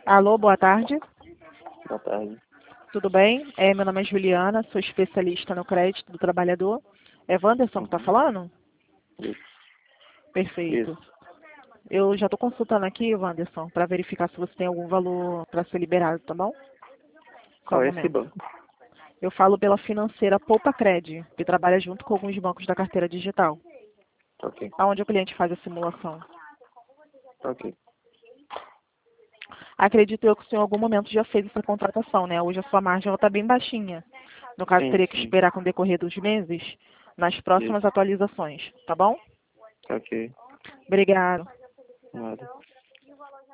Alô, boa tarde. Boa tarde. Tudo bem? Meu nome é Juliana, sou especialista no crédito do trabalhador. É Wanderson que está falando? Isso. Perfeito. Isso. Eu já estou consultando aqui, Wanderson, para verificar se você tem algum valor para ser liberado, tá bom? Só um Qual é esse momento. banco? Eu falo pela financeira Poupa Cred, que trabalha junto com alguns bancos da carteira digital, Ok. onde o cliente faz a simulação. Ok. Acredito eu que o senhor em algum momento já fez essa contratação, né? Hoje a sua margem está bem baixinha. No caso, Sim, teria que sim. esperar com o decorrer dos meses nas próximas Isso. atualizações, tá bom? Ok. Obrigado. Nada.